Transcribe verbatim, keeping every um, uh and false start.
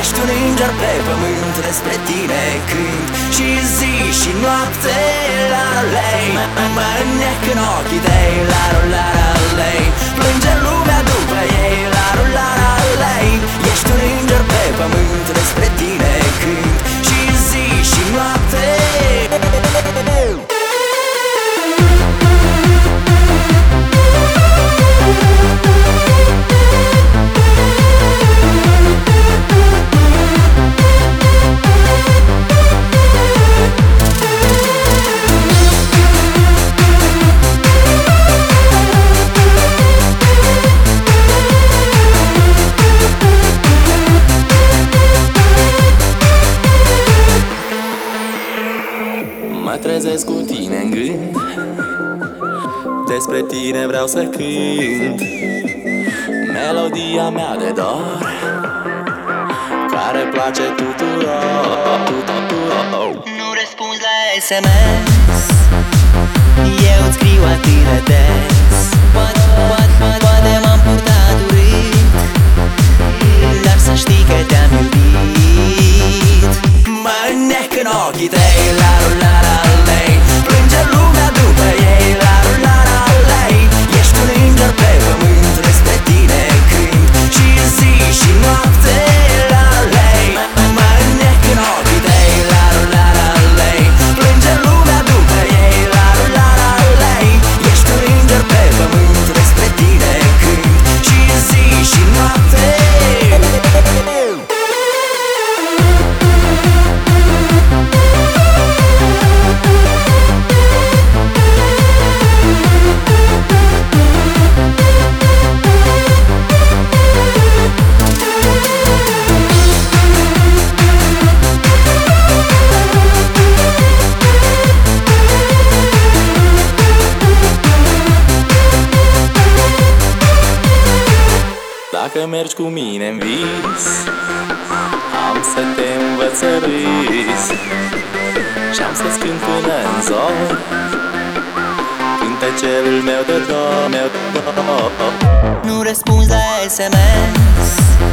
Ești un înger pe pământ, despre tine cânt și zi și noapte, la lei. Mă înnec în ochii tăi, la la lei. Plânge lumea după ei, la la lei. Ești un înger pe pământ, despre tine cânt și zi și noapte. Mă trezesc cu tine în gând, despre tine vreau să cânt melodia mea de dor, care place tuturor, tuturor. Nu răspunzi la S M S, eu îți scriu atât de des. Poate, poate, poate m-am purtat urât, dar să știi că te-am iubit. Mă înnec în ochii tăi, la la la lei. Plânge lumea după ei, la la la lei. Ești un înger pe pământ, despre tine cânt și zi și noapte, la lei. Mă înnec în ochii tăi, la la la lei. Plânge lumea după ei, la la la lei. Ești un înger pe pământ, despre tine cânt și zi și noapte. Dacă mergi cu mine în vis, am să te învăț să râzi și-am să-ți cânt până în zor cântecelul meu de dor, meu de dor. Nu răspunzi la S M S,